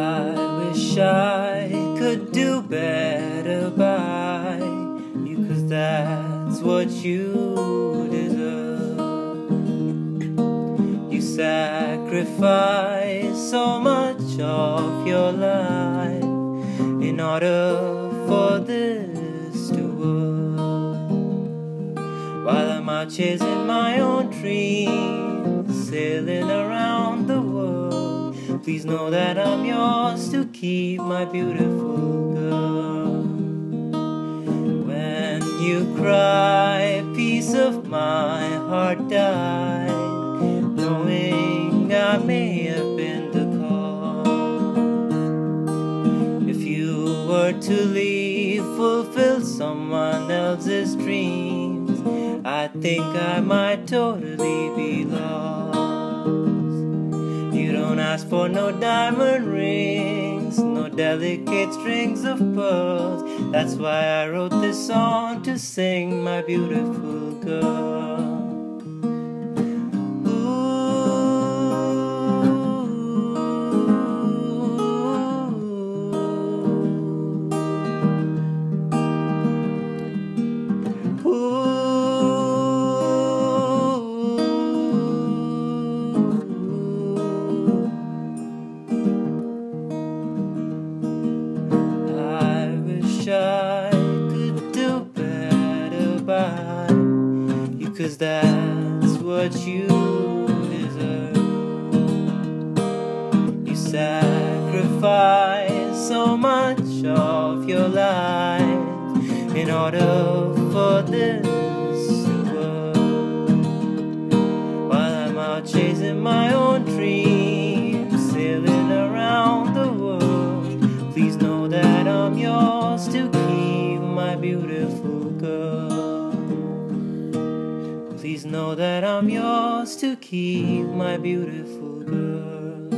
I wish I could do better by you, 'cause that's what you deserve. You sacrifice so much of your life in order for this to work, while I'm out chasing my own dreams, sailing around the world. Please know that I'm yours to keep, my beautiful girl. When you cry, piece of my heart died, knowing I may have been the cause. If you were to leave, fulfill someone else's dreams, I think I might totally be lost. You don't ask for no diamond rings, no delicate strings of pearls. That's why I wrote this song to sing, my beautiful girl. I could do better by you, 'cause that's what you deserve. You sacrifice so much of your life in order for this to work, while I'm out chasing my own dreams, sailing around the world. Please know that I'm yours to keep, my beautiful girl. Please know that I'm yours to keep, my beautiful girl.